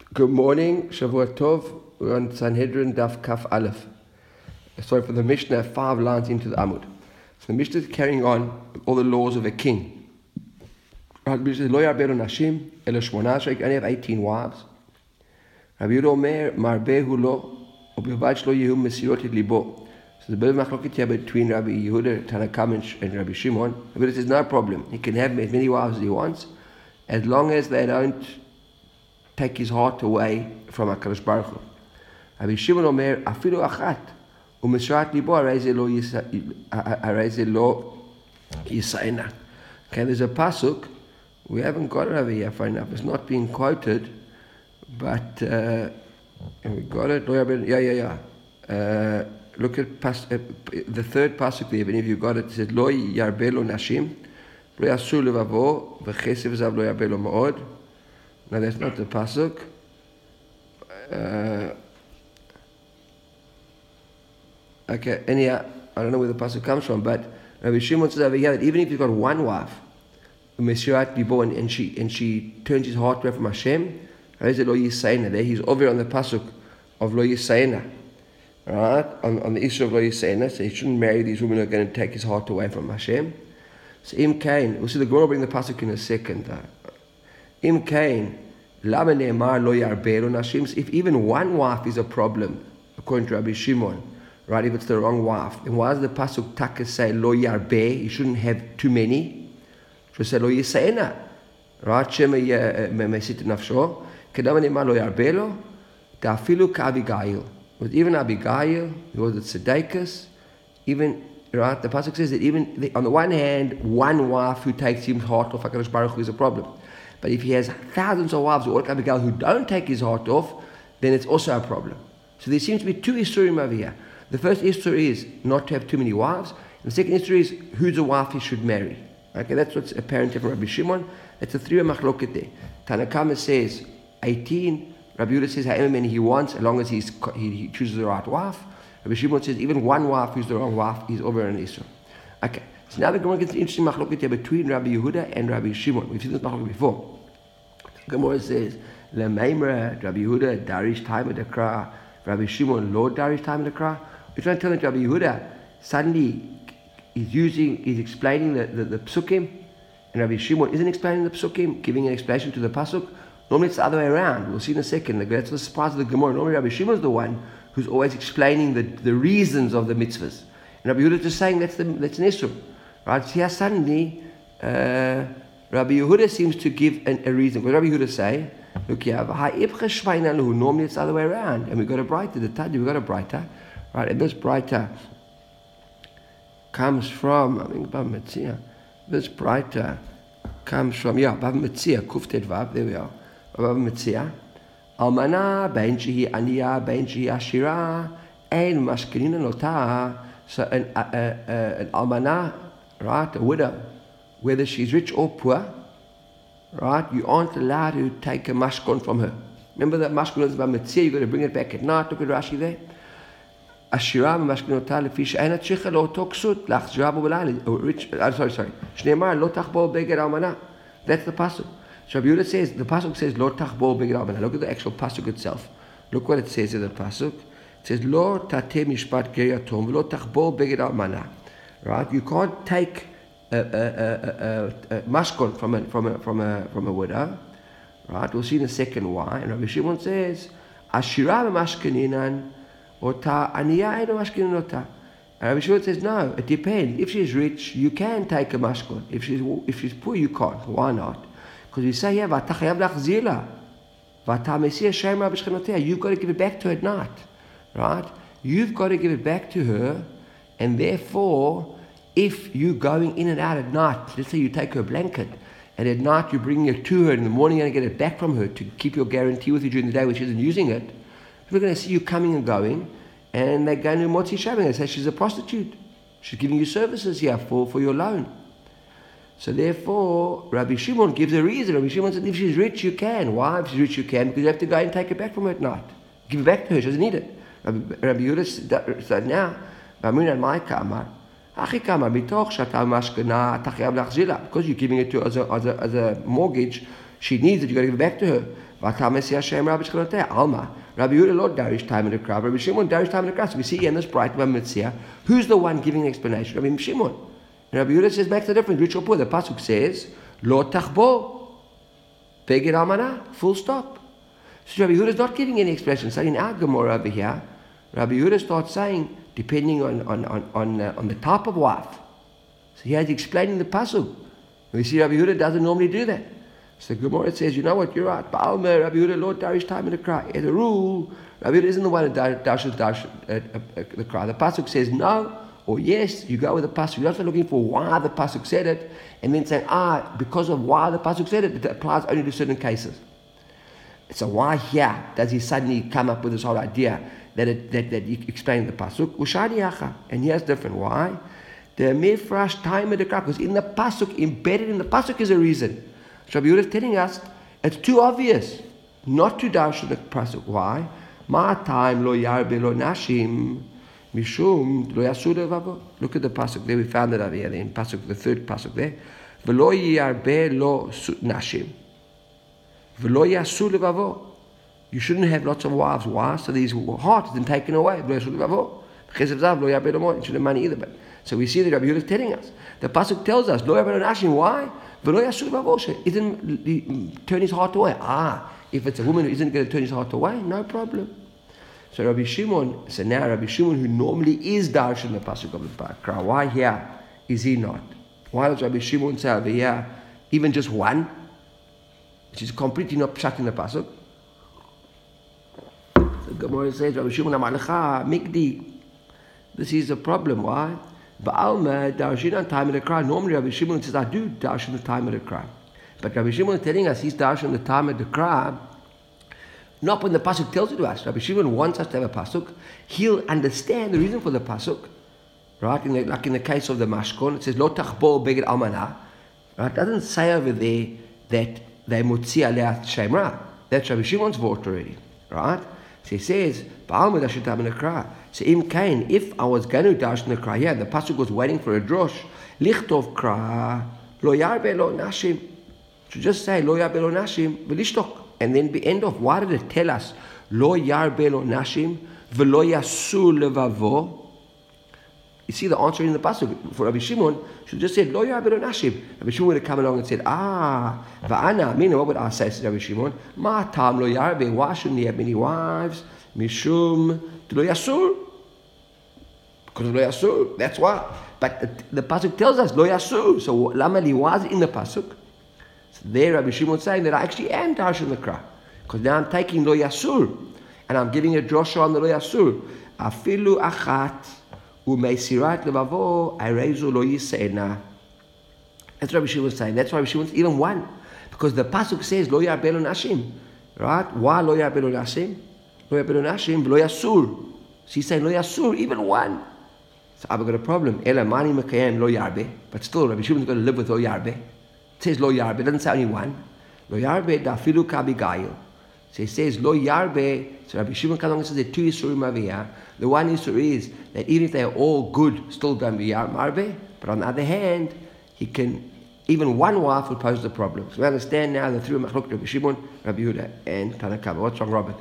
Good morning, Shavua Tov. We're on Sanhedrin Daf Kaf Aleph. Sorry for the Mishnah, 5 lines into the Amud. So the Mishnah is carrying on with all the laws of a king. Right, Mishnah says, Lo yarberu nashim, elo shmona, so you only have 18 wives. Rabbi Yehuda Omer, marbehu lo, ubilvad shlo yehu mesirot et libo. So there's a bit of machloket here between Rabbi Yehuda, Tanna Kamma, and Rabbi Shimon. Rabbi Yehuda says, no problem. He can have as many wives as he wants, as long as they don't take his heart away from HaKadosh Baruch Hu. Rabbi Shimon Omer, afilu achat, u'misrat libo harei lo yisaena. Okay, there's a pasuk, we haven't got it over here, fine enough. It's not being quoted, but we got it. Look at the third pasuk there. If any of you got it, it says, Lo yarbelo nashim, lo yasu levavo, v'chesev zav lo yarbelo ma'od. No, that's not the pasuk. Okay, anyhow, I don't know where the pasuk comes from, but Rabbi Shimon says over here that even if you've got one wife, Meshirat Bibo, and she turns his heart away from Hashem, there he's over on the pasuk of Lo Yisayna, right? On the issue of Lo Yisayna, so he shouldn't marry these women who are going to take his heart away from Hashem. So Im Kain, we'll see the Gemara will bring the pasuk in a second. Im Kain, lama ne'emar lo yarberu nashim. If even one wife is a problem, according to Rabbi Shimon, right? If it's the wrong wife, then why does the pasuk taka say lo yarbe? You shouldn't have too many. Should say lo yisaena, right? Shema mesit nafsho. Kedama ne'emar lo yarbelo. Ta'afilu ka'abigail. With even Abigail, who was at Sedekis, even right. The pasuk says that even on the one hand, one wife who takes his heart off HaKadosh Baruch Hu is a problem. But if he has thousands of wives or Abigail who don't take his heart off, then it's also a problem. So there seems to be two isurim over here. The first isur is not to have too many wives. And the second isur is who's a wife he should marry. Okay, that's what's apparent from Rabbi Shimon. That's a three-way machloket there. Tanna Kamma says 18. Rabbi Yehuda says however many he wants, as long as he chooses the right wife. Rabbi Shimon says even one wife who's the wrong wife is over an isur. Okay. So now the Gemara gets an interesting machloket here between Rabbi Yehuda and Rabbi Shimon. We've seen this machloket before. The Gemara says, L'meimra, Rabbi Yehuda, darish time dekra, Rabbi Shimon, lo darish time dekra. We're trying to tell that Rabbi Yehuda suddenly is explaining the psukim, and Rabbi Shimon isn't explaining the psukim, giving an explanation to the pasuk. Normally it's the other way around. We'll see in a second. That's the surprise of the Gemara. Normally Rabbi Shimon is the one who's always explaining the reasons of the mitzvahs. And Rabbi Yehuda is just saying that's an issue. Right? So here suddenly, Rabbi Yehuda seems to give a reason. What Rabbi Yehuda say? Look here, normally it's the other way around. And we've got a brighter, we've got a brighter. Right? And this brighter comes from, Bava Metzia. This brighter comes from, Bava Metzia, Kuftet Vav, there we are. Bava Metzia. Almana, ben shehi aniya, ben shehi ashira, ein mashkenina nota. So an almana, right, a widow, whether she's rich or poor, right, you aren't allowed to take a mashkon from her. Remember that mashkon is by Metzia, you've got to bring it back at night. Look at Rashi there. Ashira mashkonota lefi she'ena tzricha lo'oto ksut lachzira bo b'layla. Sorry. Shneimar lo tachbol beged almana. That's the pasuk. So Rabbi Yehuda says, the pasuk says lo tachbol beged almana. Look at the actual pasuk itself. Look what it says in the pasuk. It says lo tateh mishpat ger yatom v'lo tachbol beged almana. Right? You can't take a mashkon from a widow. Right? We'll see in a second why. And Rabbi Shimon says, Ashira mashkeninan ota aniya eno mashkenin ota. And Rabbi Shimon says, no, it depends. If she's rich, you can take a mashkon. If she's poor, you can't. Why not? Because we say here, v'ata chayav lachzila, v'ata mesiyah shemra b'shchenotea. You've got to give it back to her at night. Right? You've got to give it back to her, and therefore, if you're going in and out at night, let's say you take her blanket, and at night you're bringing it to her, in the morning you're going to get it back from her to keep your guarantee with you during the day when she isn't using it, we're going to see you coming and going, and they're going to motzi shaving. They say she's a prostitute. She's giving you services here for your loan. So therefore, Rabbi Shimon gives a reason. Rabbi Shimon said, if she's rich, you can. Why? If she's rich, you can, because you have to go and take it back from her at night. Give it back to her. She doesn't need it. Rabbi Yehuda said, now, Baminan Maika Amar, because you're giving it to as a mortgage, she needs it, you got to give it back to her. Vatamesi Hashem Rabbi Shchanoteh, Alma. Rabbi Yehuda Lord Darish time in the crowd. Rabbi Shimon Darish time in the crowd. So we see here in this bright Mitzvah, who's the one giving the explanation? Rabbi Shimon. And Rabbi Yehuda says, makes the difference. Rich or poor. The pasuk says, Lo tachbo, beged almana, full stop. So Rabbi Yehuda is not giving any explanation. So in our Gemara over here, Rabbi Yehuda starts saying, depending on the type of wife. So here he's explaining the pasuk. We see Rabbi Yehuda doesn't normally do that. So the Gemara says, you know what, you're right. Ba'almer, Rabbi Yehuda, Lord Darish time in the cry. As a rule, Rabbi Yehuda isn't the one that dashes the cry. The pasuk says no or yes. You go with the pasuk. You're not looking for why the pasuk said it, and then saying because of why the pasuk said it, it applies only to certain cases. So why here does he suddenly come up with this whole idea that you explain the pasuk? Ushani yacha, and here's different. Why? The mifrash time of the cry, because in the pasuk, embedded in the pasuk is a reason. So Rabbi Yehuda is telling us it's too obvious not to dash the pasuk. Why? Ma time lo yarbe lo nashim mishum lo yasur levavo. Look at the pasuk there. We found it over here. In pasuk, the third pasuk there. V'lo yarbe lo nashim. V'lo yasur levavo. You shouldn't have lots of wives. Why? So these heart isn't taken away. V'lo yasur levavo. Chesed zav lo yarbe lo mo. You shouldn't have money either. But so we see that Rabbi Yehuda is telling us. The pasuk tells us lo yarbe lo nashim. Why? Isn't turn his heart away. If it's a woman who isn't going to turn his heart away, no problem. So Rabbi Shimon, who normally is Darish in the pasuk of the Bakra, why here is he not? Why does Rabbi Shimon say over here even just one, which is completely not pshat in the pasuk? The Gemara says, Rabbi Shimon Amalecha Mikdi. This is a problem. Why? Ba'alma darshin time of the cry. Normally Rabbi Shimon says, I do darshan the time of the cry. But Rabbi Shimon is telling us he's darshan the time of the cry, not when the pasuk tells it to us. Rabbi Shimon wants us to have a pasuk. He'll understand the reason for the pasuk. Right? Like in the case of the mashkon, it says, Lo tachbo beged almana. Right? It doesn't say over there that they mutzi aleh shemra. That's Rabbi Shimon's vote already. Right? So he says, Ba'alma darshan time of the cry. So Im Kain, if I was going to dash in the cry here, the pasuk was waiting for a drosh. Lichtov kra lo yarbe lo nashim. To just say lo yarbe lo nashim v'lishtok, and then be end of. Why did it tell us lo yarbe lo nashim v'lo yasu levavo? You see the answer in the pasuk for Rabbi Shimon. Should just said lo yarbe lo nashim. Rabbi Shimon would have come along and said va'ana. Meaning, what would I say to Rabbi Shimon? Ma tam lo yarbe. Why shouldn't he have many wives? Mishum lo yasur. Because of lo yasur, that's why. But the pasuk tells us lo yasur. So lama li was in the pasuk. So there, Rabbi Shimon saying that I actually am darshan the kra, because now I'm taking lo yasur and I'm giving a drosha on the lo yasur. Afilu achat umeisirat levavo arezu lo yiseina. That's what Rabbi Shimon saying. That's why Rabbi Shimon's even one, because the pasuk says lo yarbe lo nashim. Right? Why lo yarbe lo nashim? Lo yarbe lo nashim v'lo yasur. So he's saying lo yasur, even one. So I've got a problem. Ela mani mekayem lo yarbe, but still Rabbi Shimon's going to live with lo yarbe. It says lo yarbe, it doesn't say only one. Lo yarbe dafilu kabigayil. So he says lo yarbe. So Rabbi Shimon comes along and says there are two isurim over here. The one isur is that even if they are all good, still don't be yarbe. But on the other hand, he can, even one wife would pose the problem. So we understand now the three machlok, Rabbi Shimon, Rabbi Yehuda, and Tanakh. What's wrong, Robert?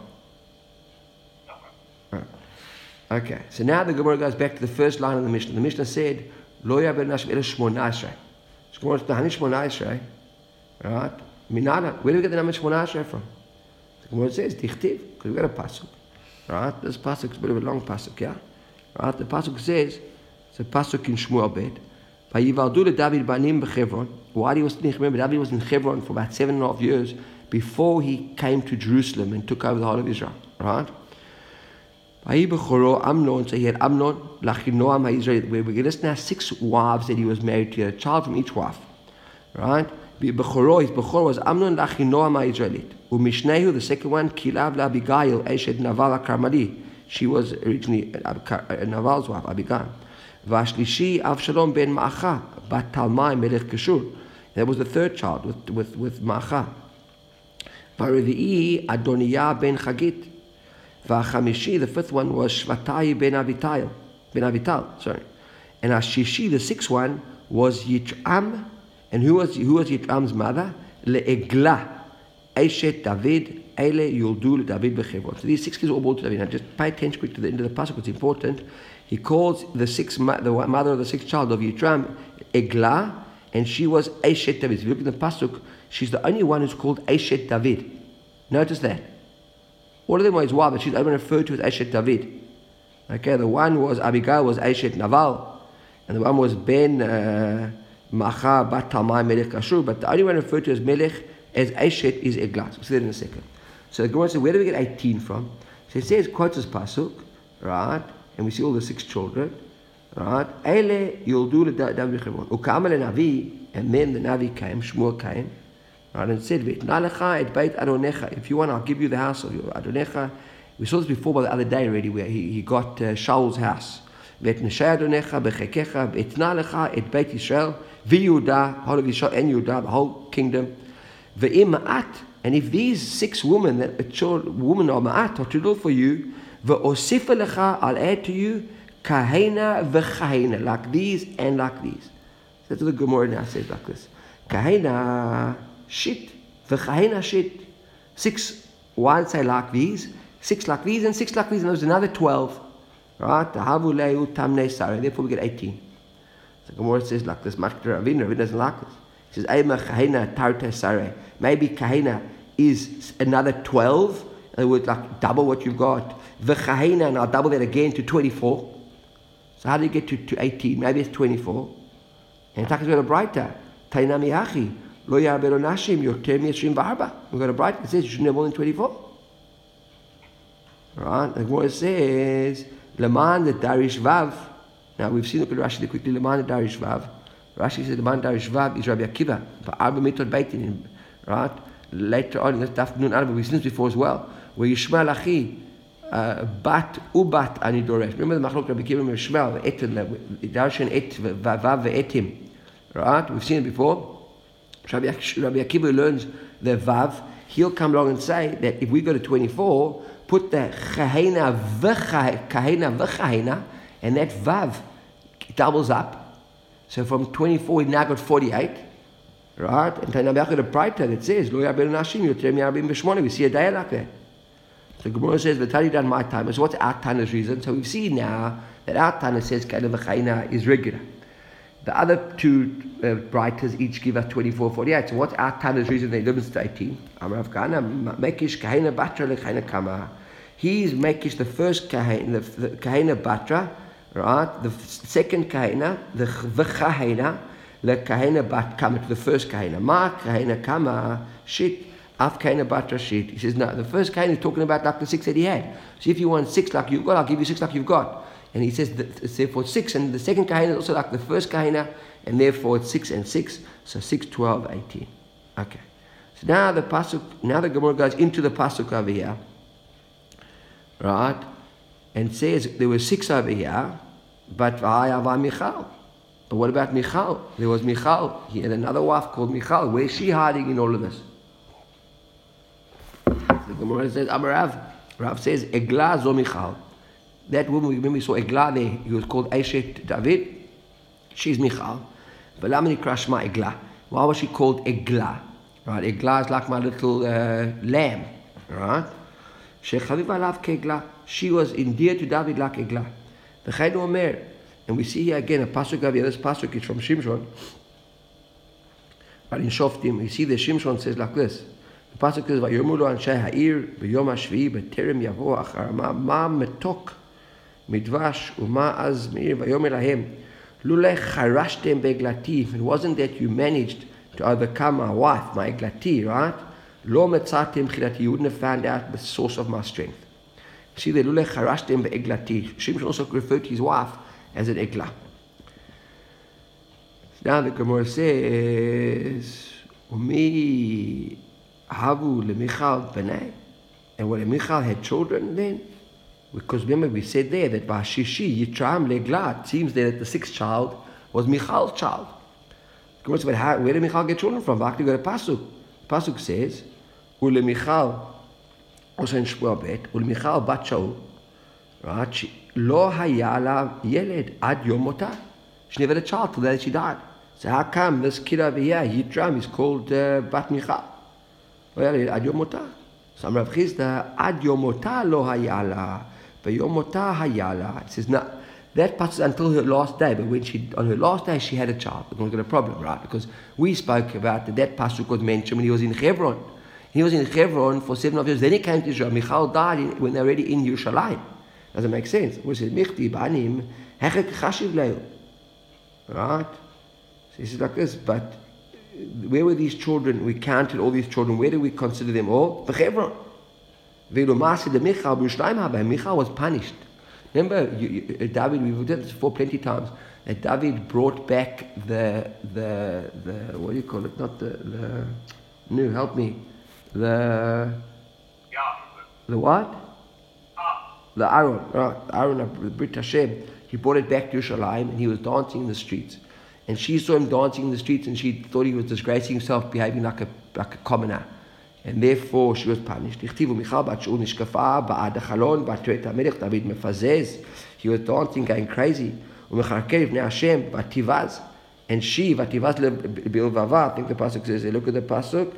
Okay, so now the Gemara goes back to the first line of the Mishnah. The Mishnah said, Lo yarbe nashim ela shmona esrei. So Gemara says, Hani shmona esrei, right? Minada. Where do we get the number shmona esrei from? The Gemara says, Dichtiv, because we got a pasuk, right? This pasuk is a bit of a long pasuk, yeah? Right? The pasuk says, it's a pasuk in Shmuel Bet. Vayivaldu le David banim b'Chevron. Why do you think? Remember, David was in Hebron for about 7.5 years before he came to Jerusalem and took over the whole of Israel, right? Amnon, so he had Amnon, Lachinoam HaIsrael, where we list now 6 wives that he was married to, a child from each wife. Right? His Bechor was Amnon Lachinoam HaIsraelit. Umishnehu, the second one, Kilav LaAbigail, Eshet Naval HaKarmali. She was originally Naval's wife, Abigail. Vashlishi Avshalom ben Ma'acha, Bat Talmai Melech Geshur. That was the third child with Ma'acha. Varevi'i Adoniah ben Chagit. V'achamishi, the fifth one was Shvatai ben Avital, sorry. And Ashishi, the sixth one, was Yitram. And who was Yitram's mother? Le'eglah. Eshet David, Ele Yuldu David Bechevron. So these 6 kids are all born to David. Now just pay attention quick to the end of the pasuk. It's important. He calls the mother of the 6th child of Yitram Eglah, and she was Eshet David. If you look at the pasuk, she's the only one who's called Eshet David. Notice that. All of them were his wife, but she's only referred to as Eshet David. Okay, the one was Abigail was Eshet Naval, and the one was Ben Macha Bat Talmai Melech Ashur, but the only one referred to as Melech as Eshet is Eglah. We'll see that in a second. So the Gemara says, where do we get 18 from? So it says, quotes this pasuk, right? And we see all the 6 children, right? Ele Yuldu David Bechevron. Ukam le Navi, and then the Navi came, Shmuel came, right, and said, V'etna et beit Adonecha. If you want, I'll give you the house of your Adonecha. We saw this before by the other day already, where he got Shaul's house. V'etnashei Adonecha bechekecha, v'etna lecha et beit Yisrael, v'Yehuda, whole of Yisrael and Yehuda, the whole kingdom. V'im ma'at, and if these 6 women, women are ma'at, are too little for you, v'osifa lecha, I'll add to you, kahena v'chahena, like these and like these. That's what the Gemara now says like this. Kahena shit, v'chahena shit. 6, one say like these, 6 like these, and 6 like these, and there's another 12. Right? Therefore we get 18. So the Gemara says like this, Ravina doesn't like this. He says, kahena tarte sare. Maybe kahena is another 12, in other words, like double what you've got. V'chahena, and I'll double that again to 24. So how do you get to 18? Maybe it's 24. And talks about a brighter. Tainami achi. Lo ya'abelo nashim yoter mi-20 v'arba. We've got a brighter that says you shouldn't have more than 24. Right? The Gemara says, Leman the Darish Vav. Now we've seen, look at Rashi quickly, Leman the Darish Vav. Rashi says Leman Darish Vav is Rabbi Akiva. V'arba mitot beitin. Right? Later on in this afternoon, we've seen this before as well. Where Yishmael achi. Bat ubat ani doresh. Remember the machlok Rabbi Akiva and Yishmael, the darshan et vav ve'etim. Right? We've seen it before. Rabbi Akiva learns the vav. He'll come along and say that if we go to 24, put the kahena v'chahena, and that vav doubles up. So from 24, we now got 48. Right? And then I've got a brighter that says, Lo ya'abelo nashim yoter mi-40 v'shmona. We see a day like that. So Gemara says, V'tali done my time. So what's our Tana's reason? So we've seen now that our Tana says kahena v'chahena is regular. The other 2 brighters each give us 24, 48. So what's our Tana's reason they limit to 18? Amrav Kana, Mekish kahena batra lechahena kama. He's Mekish the first kahena, the kahena batra, right? The second kahena, the v'chahena, the kahena bat kama, to the first kahena. Ma kahena kama, shit, af kahena batra shit. He says, no, the first kahena is talking about like the 6 that he had. So if you want 6 like you've got, I'll give you 6 like you've got. And he says that it's therefore 6, and the second kahena is also like the first kahena, and therefore it's 6 and 6, so 6, 12, 18. Okay. So now the pasuk, now the Gemara goes into the pasuk over here, right, and says there were 6 over here, but v'hayava Michal. But what about Michal? There was Michal. He had another wife called Michal. Where's she hiding in all of this? The Gemara says, Amarav. Rav says, Eglah zo Michal. That woman, remember we saw Eglah there, he was called Eshet David. She's Michal. But Lamani Krashma Eglah. Why was she called Eglah? Right, Eglah is like my little lamb. Right? Shechaviv alav ke'Eglah. She was endeared to David like Eglah. V'chaynu omer. And we see here again a pasuk over here. This pasuk is from Shimshon. But in Shoftim, we see the Shimshon says like this. The pasuk says, "Vayomu lo anshei ha'ir b'yom hashvi'i b'terem yavo achar ma metok." Midvash uma'az meir vayomer lahem lulech charashtem beglati. It wasn't that you managed to overcome my wife, my eglati, right? Lo metzatem chilati. You wouldn't have found out the source of my strength. See the lulech charashtem beglati. Shimshon also referred to his wife as an eglah. Now the Gemara says, Umi havu lemichal b'nei. And when Michal had children then, because remember we said there that Vashishi Yitram Leglah, it seems there that the 6th child was Michal's child. Where did Michal get children from? Actually got a pasuk. Pasuk says, Ule Michal, also in Shmuel Bet, Ule Michal bat Shaul, right? Lo hayala yeled ad yom motah. She never had a child till the day she died. So how come this kid over here, Yitram, is called Bat Michal? היה לה עד יום מותה. So Rav Chisda, עד יום מותה לא היה לה, ביום מותה היה לה. It says, no, that pasuk until her last day, but when on her last day she had a child. We're going to get a problem, right? Because we spoke about that pasuk was mentioned when he was in Hebron. He was in Hebron for 7.5 years. Then he came to Israel. Michal died when they were already in Yerushalayim. Doesn't make sense. We said, Michti banim hechek chashiv leu. Right? So he says like this, but where were these children? We counted all these children. Where do we consider them all? Hebron. Michal was punished. Remember, David, we've done this before plenty of times, that David brought back the what do you call it? Not the no, help me. The what? The Aaron, right? Aaron of Brit Hashem. He brought it back to Yerushalayim and he was dancing in the streets. And she saw him dancing in the streets and she thought he was disgracing himself, behaving like a commoner. And therefore she was punished. He was dancing, going crazy. And she, I think the pasuk says, look at the pasuk.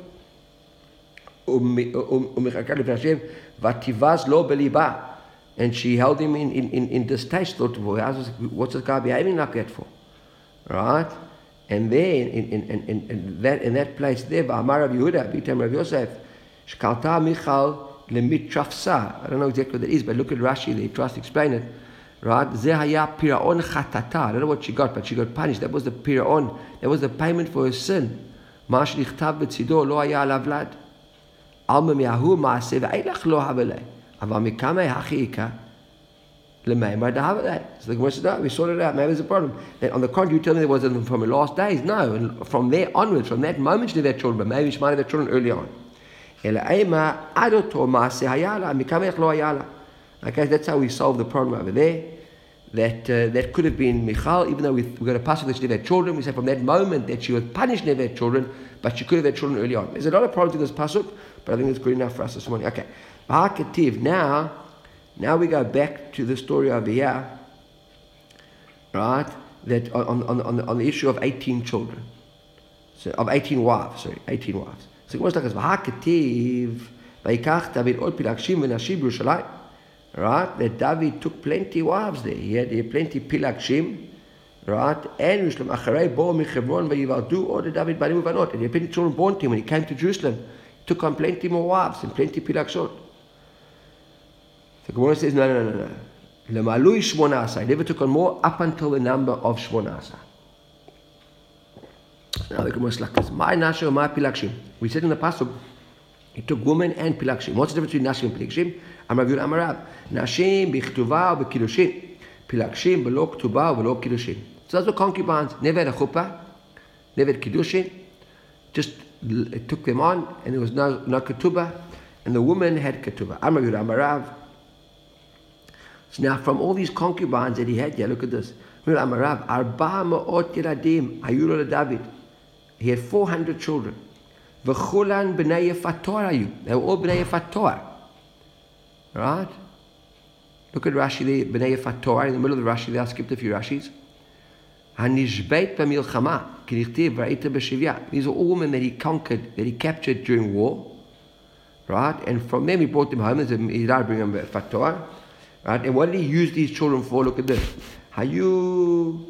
And she held him in distaste. Thought, what's this guy behaving like that for? Right? And there, in that place there, Amar Rav Yehuda, Bitam Rav Yosef, Shkalta Michal Lemitrafsa. I don't know exactly what that is, but look at Rashi there, he tries to explain it. Right? Zehaya Piraon Chatata. I don't know what she got, but she got punished. That was the Piraon. That was the payment for her sin. Mash Lichtav Betzido Lo Haya Lavlad. Alma Miahu Maaseh Ve'eilach Lo Havelei. Aval Mikame Hachiika. So the Gemara says, no, we sorted it out. Maybe there's a problem. Then on the contrary, you tell me there wasn't from the last days. No, and from there onwards, from that moment she had children, but maybe she might have had children early on. Okay, that's how we solve the problem over there. That could have been Michal, even though we've got a pasuk that she never had children. We say from that moment that she was punished, never had children, but she could have had children early on. There's a lot of problems with this pasuk, but I think it's good enough for us this morning. Okay, now we go back to the story over here, right? That on the issue of 18 children, so of 18 wives. So it was like as v'hakativ v'ikach David od pilagshim v'nashim b'Yerushalayim, right? That David took plenty wives there. He had plenty pilagshim, right? And Yishlem acharei bo michevron v'yivaldu od David banim uvanot. And he had plenty children born to him when he came to Jerusalem. He took on plenty more wives and plenty pilagshot. The Gemara says, no. Lemalui shmonasa. He never took on more up until the number of shmonasa. Now the Gemara is like this. My nasha or my pilakshim. We said in the pasuk, he took women and pilakshim. What's the difference between nashim and pilakshim? Amar Yud Amarav. Nashim b'chtuva or b'kiddushin. Pilakshim b'lo ktuba or b'lo kiddushin. So those were concubines. Never had a chuppah. Never had kiddushin. Just took them on and there was no ketubah. And the woman had ketubah. Amar Yud Amarav. So now from all these concubines that he had here, look at this. He had 400 children. They were all b'nei Fator. Right? Look at Rashi there, b'nei Fator. In the middle of the Rashi there, I skipped a few Rashis. These are all women that he conquered, that he captured during war. Right? And from them he brought them home. He didn't bring them Fator. Right? And what did he use these children for? Look at this. Hayu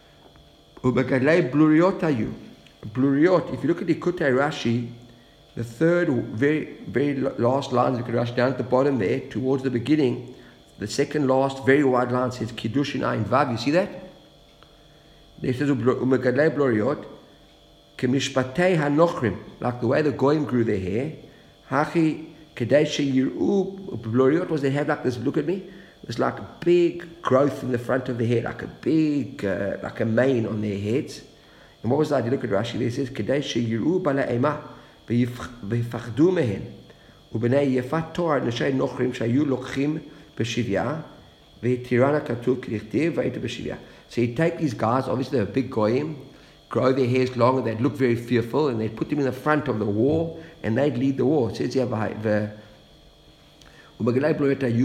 Bluriot Hayu. Bluriot, if you look at the Kutei Rashi, the third, very last line, you can Rashi down at the bottom there, towards the beginning, the second last, very wide line says Kiddushin Ayin Vav. You see that? There says Umegadlei Bluriot, Kemishpatei Hanochrim, like the way the Goyim grew their hair. Hachi Kadesha Yiru Bluriot was they have like this, look at me. It's like a big growth in the front of the head, like a big, like a mane on their heads. And what was that? You look at Rashi there, it says, Kedai sheyiru bala ema, v'yifachdu mehen, u'b'nei yefat torah neshei nochrim shayu lokchim b'shivya, v'yitirana katuv k'dichtiv v'yita b'shivya. So you take these guys, obviously they're big goyim, grow their hairs longer, they'd look very fearful, and they'd put them in the front of the war, and they'd lead the war. It says here, they'd have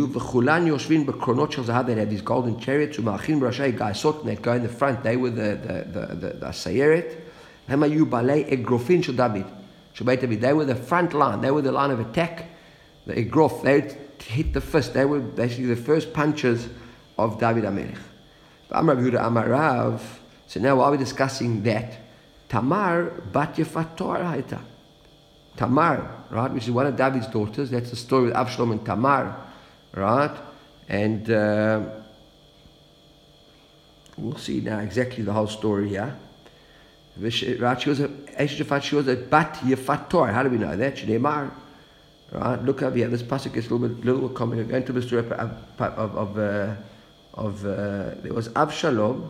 these golden chariots, and they'd go in the front. They were the Sayeret. They were the front line. They were the line of attack. The Igrof, they would hit the fist. They were basically the first punchers of David HaMelech. Amar Yehuda Amar Rav. So now while we're discussing that, Tamar bat Yefator Haita. Tamar, right, which is one of David's daughters. That's the story with Avshalom and Tamar, right? And we'll see now exactly the whole story here. Right, she was a bat Yefator. How do we know that? Shneimar. Right, look over here. This pasuk is a little complicated. Going to the story of there was Avshalom,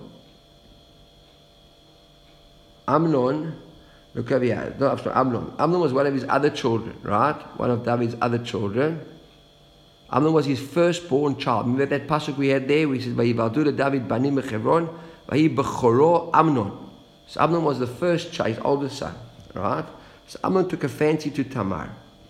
Amnon. Look over here. No, Amnon. Amnon was one of his other children, right? One of David's other children. Amnon was his firstborn child. Remember that pasuk we had there? We said, "Vayivaldu David banim bechevron, vayi bechoro Amnon." So Amnon was the first child, his oldest son, right? So Amnon took a fancy to Tamar.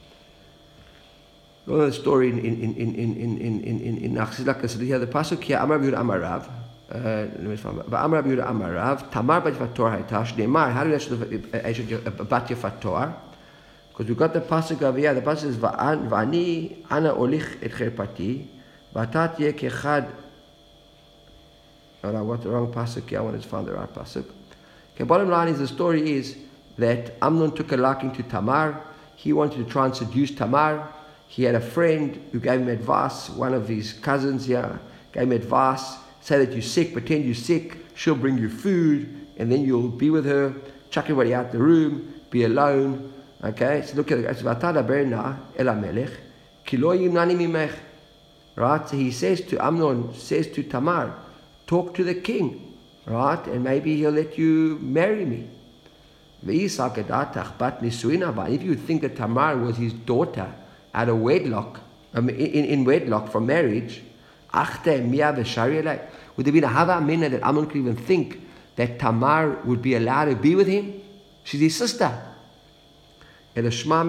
You know the story in Nachzilak. So here the pasuk here, Amar Yehuda Amar Rav. Amar Yehuda Amar Rav. Tamar bat Yefator Haitash. Neymar. How do you actually bat Yefator? Because we got the pasuk over here. The pasuk is Va'ani ana olich et cherpati. V'atat yeh kechad. Oh, I got the wrong pasuk here. I wanted to find the right pasuk. Okay. Bottom line is the story is that Amnon took a liking to Tamar. He wanted to try and seduce Tamar. He had a friend who gave him advice, one of his cousins here, gave him advice, say that you're sick, pretend you're sick, she'll bring you food, and then you'll be with her, chuck everybody out the room, be alone. Okay, so look at it. Right, so he says to Amnon, says to Tamar, talk to the king, right, and maybe he'll let you marry me. If you think that Tamar was his daughter, out of wedlock, in wedlock from marriage, would there be a hava amina that Amnon could even think that Tamar would be allowed to be with him? She's his sister. So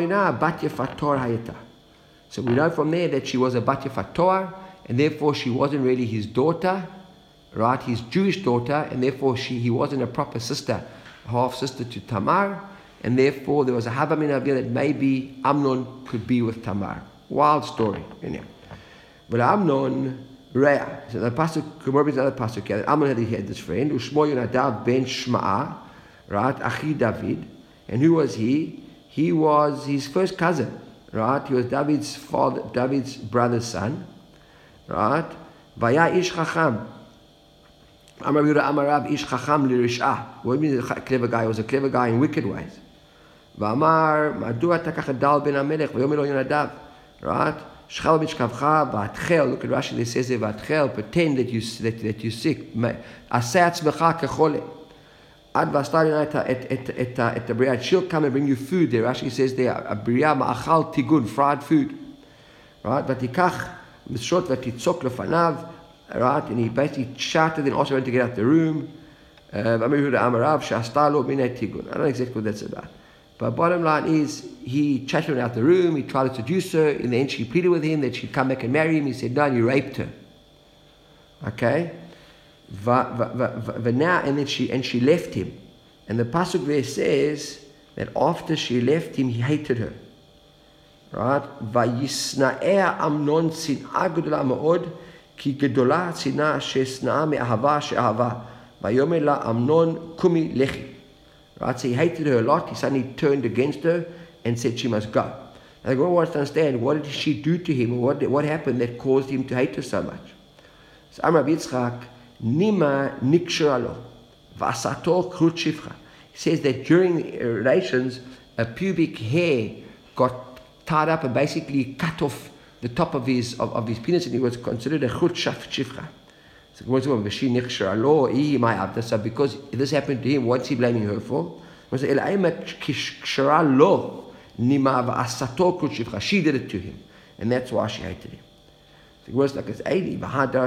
we know from there that she was a bat Yefator, and therefore she wasn't really his daughter, right? His Jewish daughter, and therefore he wasn't a proper sister, half sister to Tamar. And therefore, there was a havamina that maybe Amnon could be with Tamar. Wild story. But Amnon, Rea. So the pasuk, is another pasuk. Amnon had this friend, Ushmo Yonadav ben Shma'a, right? Achi David. And who was he? He was his first cousin, right? He was David's father, David's brother's son, right? Vaya ish chacham. Amar Yehuda Amar Rav ish chacham lirisha. What do you mean a clever guy? He was a clever guy in wicked ways. V'amar madua takach dal ben Amelech v'yomer lo Yonadav, right? Shchal b'shkavcha v'atchel. Look at Rashi. They says there v'atchel. Pretend that you're sick. Aseh atzmecha kechole. Ad v'astari et the bria. She'll come and bring you food. There Rashi says there a bria ma'achal tigun, fried food, right? V'tikach mishot v'titzok lefanav, right? And he basically shouted and also went to get out the room. Amar Yehuda Amar Rav she'asta lo minei tigun. I don't know exactly what that's about. But bottom line is, he chatted her out the room, he tried to seduce her, in the end she pleaded with him that she'd come back and marry him. He said, no, you raped her. Okay? And then she left him. And the pasuk there says that after she left him, he hated her. Right? Vayisna'eh Amnon sin'a gedola ma'od, ki gedola sin'a she'sna'a me'ahava she'ahava. Vayomer la Amnon kumi lechi. Right, so he hated her a lot. He suddenly turned against her and said she must go. Now the Gemara wants to understand, what did she do to him? What happened that caused him to hate her so much? So Amar Yitzchak, Nima nikshiralo, vasato krut shifcha. He says that during relations, a pubic hair got tied up and basically cut off the top of his penis, and he was considered a krut shifcha. So because this happened to him, what's he blaming her for? She did it to him, and that's why she hated him. The words like it's 80.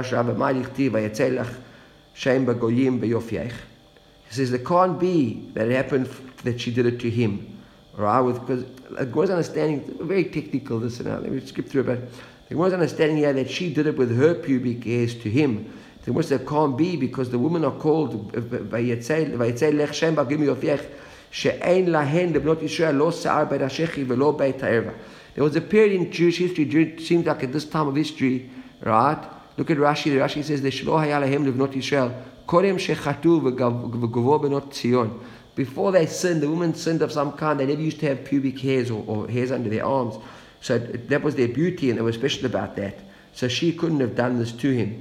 He says there can't be that it happened that she did it to him, right? Because the Gemara's understanding, very technical this and that. Let me skip through it, but the Gemara's understanding here that she did it with her pubic hairs to him. The Gemara said can't be because the women are called שאין להן לבנות ישראל לא שיער בית השחי ולא בית הערווה. There was a period in Jewish history, it seems like at this time of history, right? Look at Rashi. Rashi says, שלא היה להם לבנות ישראל, קודם שחטאו וגבו בנות ציון. Before they sinned, the women sinned of some kind. They never used to have pubic hairs or hairs under their arms. So that was their beauty, and they were special about that. So she couldn't have done this to him.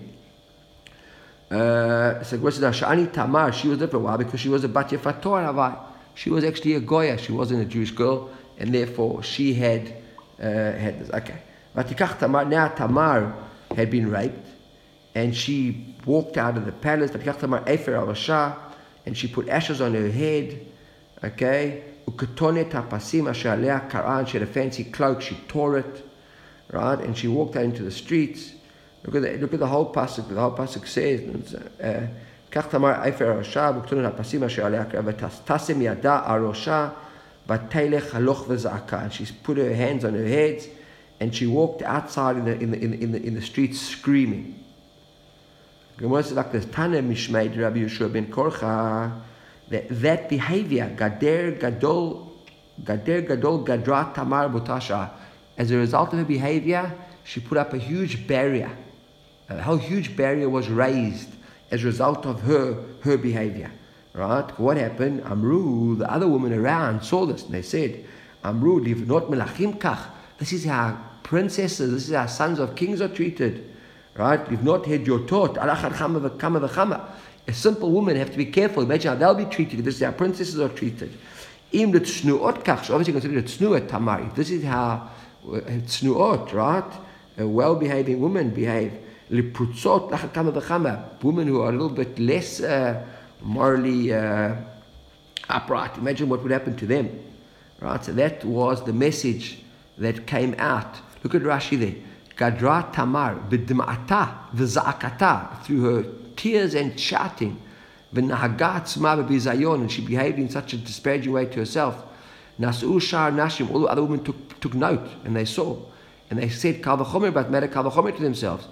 So Shani Tamar, she was different. Why? Because she was a Bat Yefat Torah. She was actually a Goya. She wasn't a Jewish girl, and therefore she had this. Okay. Vatikach Tamar. Now Tamar had been raped, and she walked out of the palace. Vatikach Tamar Efer al Rasha, and she put ashes on her head. Okay. Uketonet hapasim asher alea karan. She had a fancy cloak. She tore it, right, and she walked out into the streets. Look at the whole pasuk. The whole pasuk says, "Kach tamar efer rasha uketonet hapasim asher alea karan v'tasem yada arosha v'teilech haloch v'zaka." And she put her hands on her heads, and she walked outside in the streets screaming. Gemara says like this: Tana mishmei Rabbi Yeshua ben Korcha. That behavior, gader gadol gadra tamar botasha. As a result of her behavior, she put up a huge barrier. A whole huge barrier was raised as a result of her behavior. Right? What happened? Amru, the other women around, saw this and they said, Amru, livnot melachim kach. This is how princesses, this is how sons of kings are treated. Right? Livnot hedyotot, alachad chama v'kama v'chama. A simple woman have to be careful. Imagine how they'll be treated. This is how princesses are treated. Im the tznuot kach. So obviously considered a tznuot tamar. This is how tznuot, right? A well-behaving woman behave. Liprutzot lachad kama v'chama. Women who are a little bit less morally upright. Imagine what would happen to them. Right? So that was the message that came out. Look at Rashi there. Gadra tamar b'dma'ata v'za'akata. Through her tears and shouting, and she behaved in such a disparaging way to herself. Nasu shar nashim, all the other women took note and they saw, and they said kal v'chomer, but made a kal v'chomer to themselves.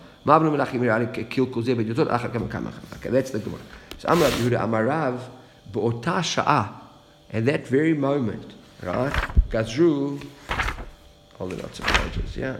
Okay, that's the Gemara. So Amar Yehuda Amarav be'ota sha'ah, at that very moment, right? Gazru, hold the lots of pages, yeah.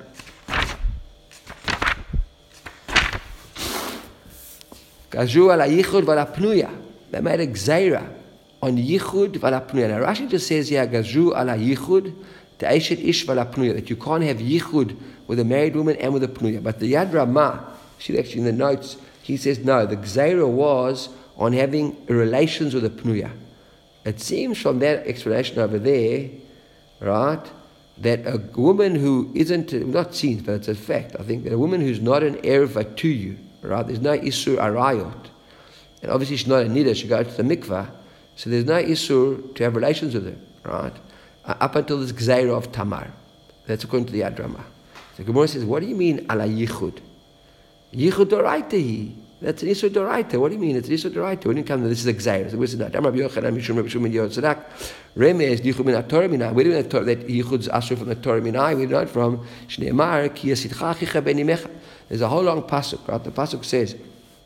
Gazru ala yichud v'ala pnuya. They made a gzeira on yichud v'ala pnuya. Now Rashi just says here, Gazru ala yichud te'eshet ish v'ala pnuya, that you can't have yichud with a married woman and with a pnuya. But the Yad Ramah, see actually in the notes, he says no, the gzeira was on having relations with a pnuya. It seems from that explanation over there, right, that a woman who isn't, not seems, but it's a fact, I think, that a woman who's not an erva to you, right? There's no isur arayot, and obviously she's not a nida. She goes to the mikvah, so there's no isur to have relations with her, right? Up until this gzeira of tamar. That's according to the Yad Ramah. So Gemara says, what do you mean ala yichud? Yichud doraita. That's an isur doraita. What do you mean? It's an isur doraita. When you come to this is a gzeira. So we said that. Rabbi Yochanan Mishum Rabbi Shimon Yotzedek. Remez yichud min haTorah minai. Where do we know that yichud's asur from the Torah minai? We know it from Shneimar ki yasidcha achicha ben imecha. There's a whole long pasuk, right? The pasuk says,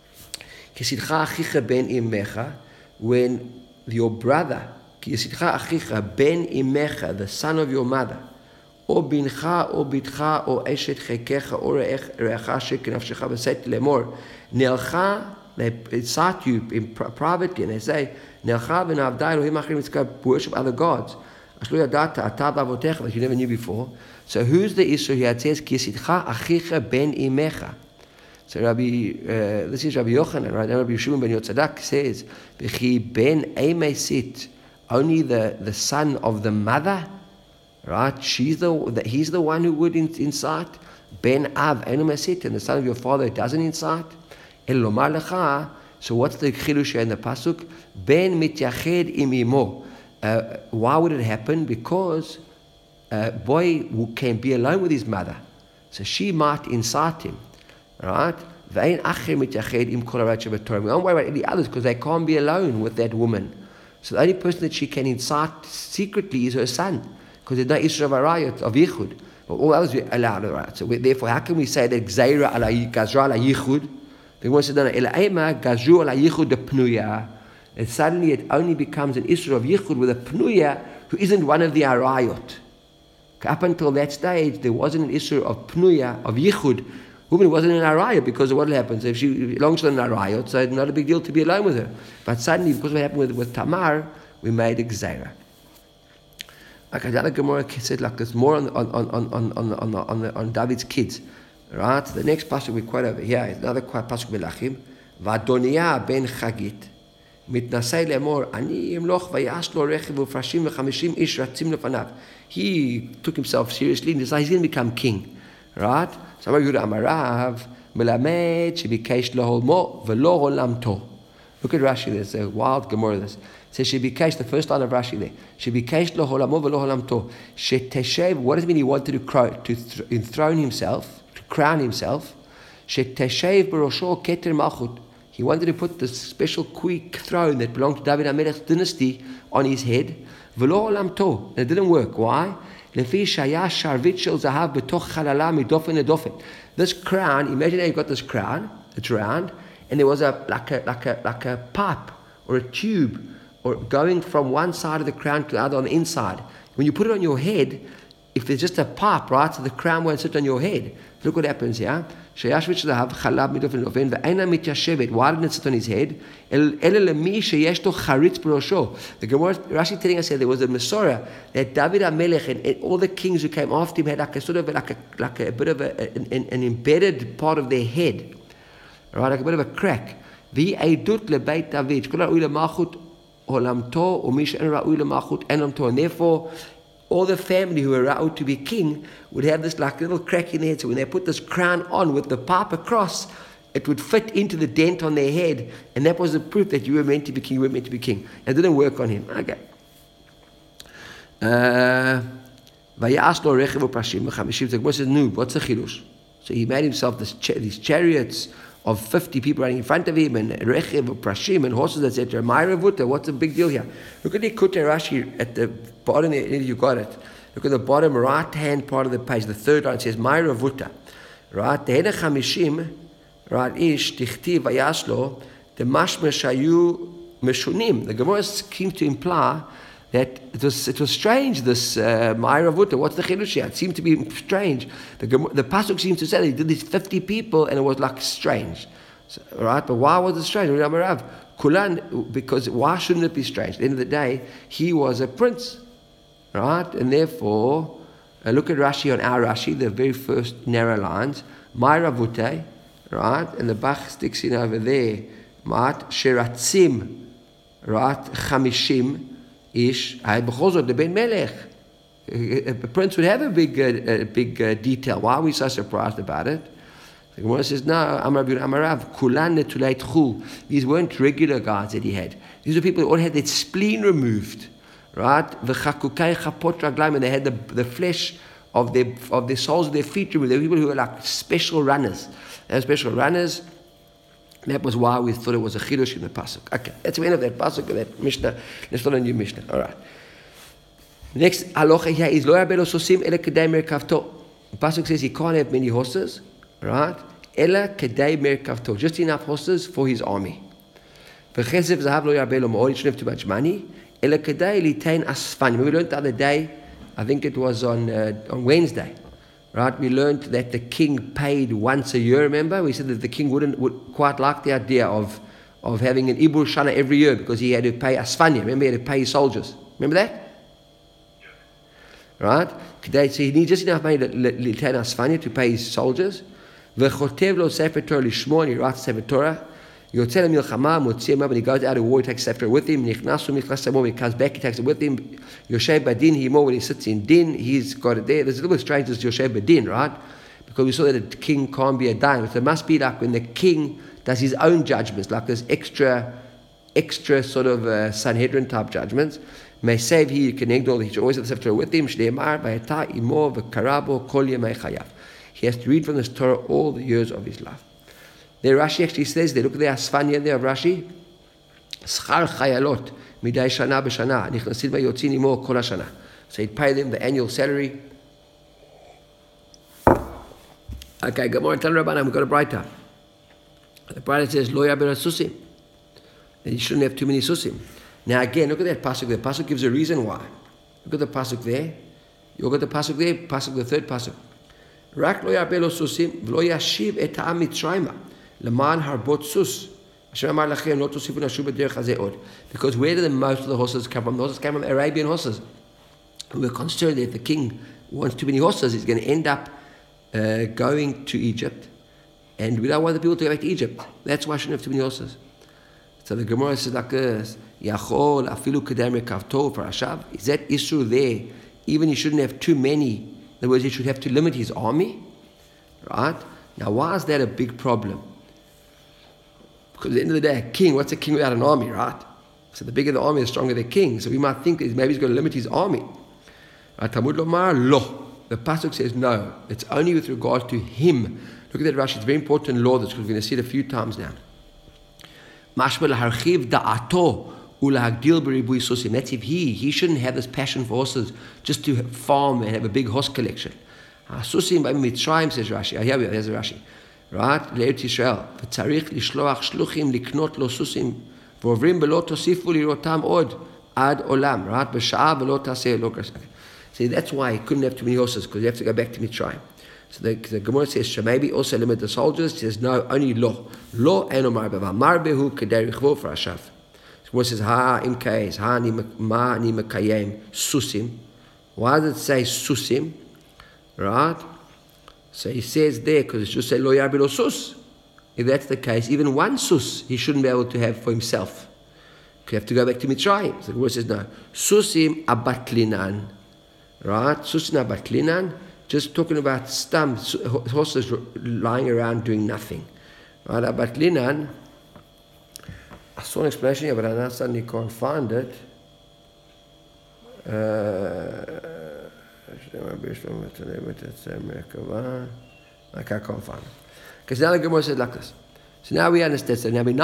"Kisidcha achicha ben imecha," when your brother, "Kisidcha achicha ben imecha," the son of your mother, or bincha, or bitcha, or eshet chekecha, or reacha shekenafshecha v'set lemor, nelcha. They cite you in privately, and they say, "Nelcha v'navdai Elohim achrim." It's called worship other gods. Ashlo yadata ata bavotecha, that you never knew before. So who's the issue here? It says, Kisidcha achicha ben imecha. So this is Rabbi Yochanan, right? Rabbi Shimon ben Yotzedek says, B'chi ben emesit, only the son of the mother, right? He's the one who would incite. Ben av emesit, and the son of your father doesn't incite. El lomar lecha. So what's the chidush in the pasuk? Ben mityached im imo. Why would it happen? Because a boy who can be alone with his mother, so she might incite him, right? We don't worry about any others because they can't be alone with that woman. So the only person that she can incite secretly is her son, because there's no issue of arayot, of yichud. But all others are allowed, right? So therefore, how can we say that gzeira ala gazra ala yichud? The one said no, ela ema gazru ala yichud de pnuya. And suddenly it only becomes an Isra of Yichud with a Pnuya who isn't one of the Arayot. Up until that stage, there wasn't an Isra of Pnuya, of Yichud. Woman wasn't an Arayot because of what happens. If she belongs to an Arayot, so it's not a big deal to be alone with her. But suddenly, because of what happened with Tamar, we made a Gzeira. Okay, the other Gemara said like this more on David's kids. Right? The next pasuk we quote over here is another pasuk Melachim. V'Adoniah ben Chagit mitnasei lemor ani imloch vayash lo rechev ufrashim v'chamishim ish ratzim lefanav. He took himself seriously and decided he's going to become king. Right? Some of you Amarav melamed shebikesh loholmo v'lo holamto. Look at Rashi. There's a wild Gemara. This says shebikesh. The first line of Rashi there. Shebikesh loholamo v'lo holamto. Sheteshev. What does it mean? He wanted to enthrone himself, to crown himself. Sheteshev b'rosho keter malchut. He wanted to put the special quick throne that belonged to David HaMelech's dynasty on his head. V'lo holamto. And it didn't work. Why? This crown, imagine how you got this crown, it's round, and there was like a pipe or a tube or going from one side of the crown to the other on the inside. When you put it on your head, if there's just a pipe, right, so the crown won't sit on your head. Look what happens here. Why didn't it sit on his head? The Gemara Rashi telling us here there was a Masorah that David HaMelech and all the kings who came after him had like a sort of like a bit of an embedded part of their head, right, like a bit of a crack. And therefore all the family who were allowed to be king would have this like little crack in their head. So when they put this crown on with the pipe across, it would fit into the dent on their head, and that was the proof that you were meant to be king. You were meant to be king. It didn't work on him. Okay. What's the chidush? So he made himself these chariots of 50 people running in front of him, and rechev, prashim, and horses, etc. Myra Vuta, what's the big deal here? Look at the Kutei Rashi at the bottom there, you got it. Look at the bottom right-hand part of the page, the third line, it says Myra Vuta. Right? The Heda Chamishim, right, ish, tichtiv, vayaslo, the mashmer shayu meshunim. The Gemara seems to imply that it was strange, this Myra Vuta. What's the chidush here? It seemed to be strange. The pasuk seems to say that he did these 50 people and it was like strange. So, right? But why was it strange? Kulan, because why shouldn't it be strange? At the end of the day, he was a prince. Right? And therefore, look at Rashi on our Rashi, the very first narrow lines. Myra Vuta, right? And the Bach sticks in over there. Right? Sheratzim, right? Chamishim. Ish, the Ben Melech. A prince would have a big detail. Why are we so surprised about it? The Gemara says, no, Amarav, Kulan Netulei Tchul. These weren't regular guys that he had. These were people who all had their spleen removed. Right? V'chakukei chapot raglaim, and they had the flesh of their soles of their feet removed. They were people who were like special runners. They were special runners. That was why we thought it was a chidush in the pasuk. Okay, that's the end of that pasuk, of that Mishnah. Let's start a new Mishnah. All right. Next halacha here is lo yarbelo sosim ela kedei merkavto. The pasuk says he can't have many horses, right? Ela kedei merkavto, just enough horses for his army. V'chesev zahav lo yarbelo ma'or. He shouldn't have too much money. Ela kedei litain asfanim. We learned the other day. I think it was on Wednesday. Right, we learned that the king paid once a year. Remember, we said that the king would quite like the idea of having an Ibur Shana every year because he had to pay Asfanya. Remember, he had to pay his soldiers. Remember that? Right? So he needs just enough money to Asfanya to pay his soldiers. V'chotev lo sefer Torah lishmo, and he writes sefer Torah. Yotzei milchama, motzei him up, and he goes out of war, he takes sefer with him. Nichnasu michnas when he comes back, he takes it with him. Yoshev badin himo, when he sits in din, he's got it there. There's a little bit strange, this Yoshev badin, right? Because we saw that a king can't be a dayan. But it must be like when the king does his own judgments, like this extra sort of Sanhedrin type judgments. May save he connect all. He should always have the sefer with him. Shneimar v'yata imo v'karabo kol yemei chayav. He has to read from this Torah all the years of his life. There Rashi actually says, they look at the Asfanya there of Rashi, Schar chayalot midai shana b'shana nichnasin v'yotzin imo kol hashana. So he'd pay them the annual salary. Okay, Gemara Tan Rabbanan, we've got a brighter. The brighter says, Lo yaber susim. that you shouldn't have too many susim. Now again, look at that pasuk. The pasuk gives a reason why. Look at the pasuk there. You look at the pasuk there. Pasuk, the third pasuk. Rak lo yarbe lo susim v'lo yashiv et ha'am mitzrayma leman harbot sus. Because where did most of the horses come from? The horses came from Arabian horses. And we're concerned that if the king wants too many horses, he's going to end up going to Egypt. And we don't want the people to go back to Egypt. That's why I shouldn't have too many horses. So the Gemara says like this, Yachol afilu kedem rekavto for Ashav. Is that issue there? Even he shouldn't have too many. In other words, he should have to limit his army. Right? Now, why is that a big problem? Because at the end of the day, a king, what's a king without an army, right? So the bigger the army, the stronger the king. So we might think that maybe he's going to limit his army. Talmud Lomar, lo. The pasuk says no. It's only with regard to him. Look at that Rashi. It's very important law this because we're going to see it a few times now. Mashma laharchiv da'ato ulahagdil beribui susim. That's if he shouldn't have this passion for horses just to farm and have a big horse collection. Susim by Mitzrayim, says Rashi. Here we are. There's a Rashi. Right? Le'eretz Yisrael. V'tzarich lishloach shluchim liknot lo susim v'ovrim belo tosifu lirotam od ad olam. Right? B'sha'a v'lo taseh lo kaseh. See, that's why he couldn't have too many horses because you have to go back to Mitzrayim. So the Gemara says, should maybe also limit the soldiers? He says, no, only lo. Lo eno marbe. Marbehu kedei richvo for Ashav. The Gemara says, ha im kaes, ha ma ni mekayem susim. Why does it say susim? Right? So he says there, because it should say lo yarbe lo sus. If that's the case, even one sus he shouldn't be able to have for himself. You have to go back to Mitzrayim. So the Gemara says, no. Susim abatlinan. Right? Susim abatlinan. Just talking about stumps, horses lying around doing nothing. Right? Abatlinan. I saw an explanation here, but I now suddenly can't find it. I can't find it. Because now the Gemara said like this. So now we understand. So now we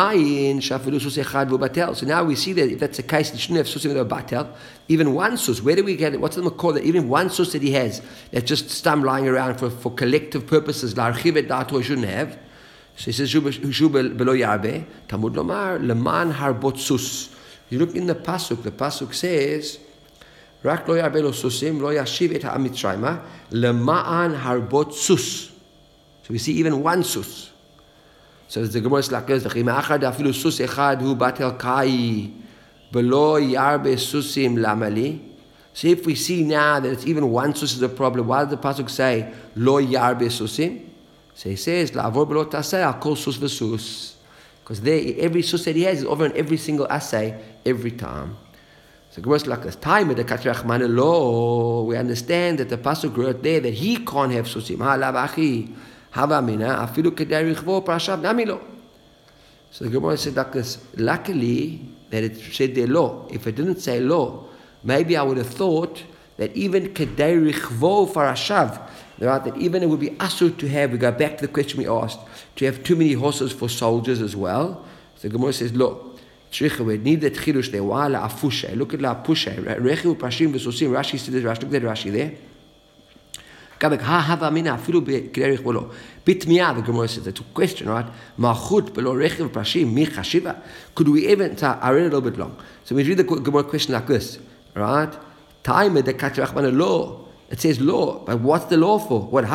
see that if that's the case, he shouldn't have susim with a batel. Even one sus, where do we get it? What's the makor that even one sus that he has that's just stum lying around for collective purposes, l'archivet dato he shouldn't have. So he says shu belo yarbe tamud lomar leman harbot sus. You look in the pasuk says rak lo yarbe lo susim lo yashiv et ha'amitzrayma leman harbot sus. So we see even one sus. So the Gemara is like this: "V'chimachad afilu sus echad hu batel kai, below yarbe susim lamali." So if we see now that it's even one sus is a problem, why does the pasuk say lo yarbe susim? So he says la'avor below tasei al kol sus v'sus, because there every sus that he has is over on every single assay every time. So the Gemara is like this: "Time the katrachmane lo." We understand that the pasuk wrote there that he can't have susim. Ha lavachi. So the Gemara said like this, luckily that it said there law. If it didn't say law, maybe I would have thought that even kedei richvo for Ashav, that even it would be asur to have, we go back to the question we asked, to have too many horses for soldiers as well. So the Gemara says, look, we need that chidush there. Why la afushay? Look at la afushay. Rechiu pashim v'susim. Rashi says, look at that Rashi there. The Gemara says, it's a question, right? Could we even, I read it a little bit long. So we read the Gemara question like this, right? Law. It says law, but what's the law for? What?